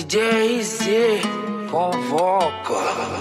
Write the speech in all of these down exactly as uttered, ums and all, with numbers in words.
D J R Z convoca.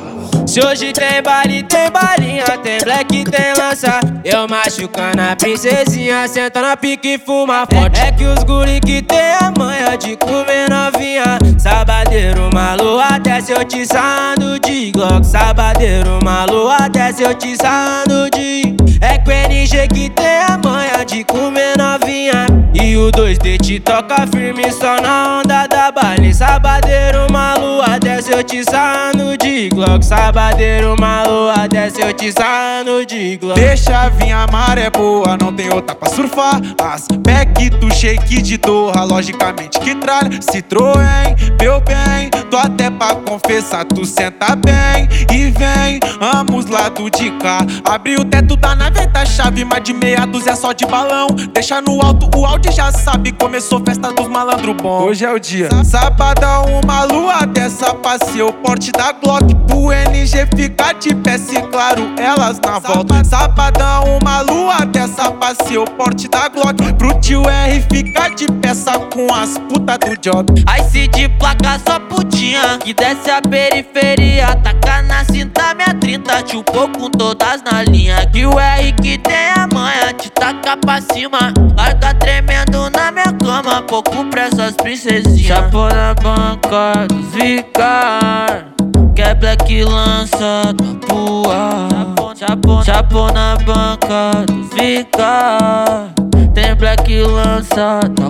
Se hoje tem baile, tem balinha, tem black, tem lança. Eu machucando a princesinha, senta na pique e fuma forte. É que os guri que tem a manha de comer novinha. Sabadeiro malu, até se eu te sando de Glock. Sabadeiro malu, até se eu te sando de. É que o N G que tem a manha de comer novinha. E o dois D te toca firme só na onda da baile. Sabadeiro malu, até se eu te sando de Glock. Sabadeiro malu, até se eu te sando de Glock. Deixa vir a maré boa, não tem outra pra surfar. As pack do shake de Doha, logicamente que tralha. Citroën, meu bem, tô até pra confessar, tu senta bem e vem, ambos lado de cá. Abre o teto da nave, tá chave, mas de meia dúzia é só de balão. Deixa no alto, o áudio já sabe, começou festa dos malandro bom. Hoje é o dia. Sabadão, uma lua dessa, passei o porte da Glock. Pro N G ficar de pé, se claro, elas na volta. Sabadão, uma lua dessa, passei o porte da Glock. Pro tio R ficar de peça com as putas do job. Ice de placa só putinha, que desce a periferia. Taca na cinta minha trinta, chupou com todas na linha. Que o R que tem a manha, te taca pra cima. Larga tremendo na minha cama, pouco pra essas princesinhas. Chapou na banca dos vicar, que é black lança da pua. Chapou, chapou na banca dos vicar, tem black lança da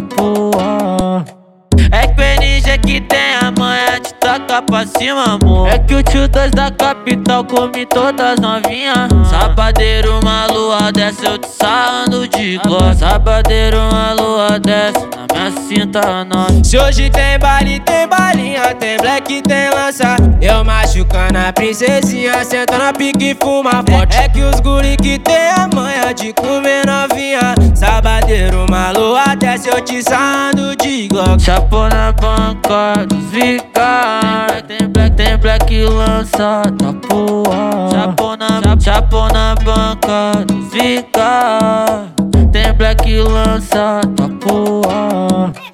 pua. É que o N G que tem a manha de tacar pra cima, amor. É que o tio dois da capital come todas novinha. Sabadeiro, uma lua desce, eu te sarrando de Glock. Sabadeiro, uma lua desce, na minha cinta nova. Se hoje tem baile, tem balinha, tem black, tem lança. Eu machucando a princesinha, senta na pique e fuma forte. É que os guri que tem a manha de comer novinha. Sabadeiro, uma lua desce, eu te sarrando de Glock. Chapou na banca dos vicar, tem black, tem black lança da pua. Chapou na, chapou na banca dos vicar, tem black lança da pua.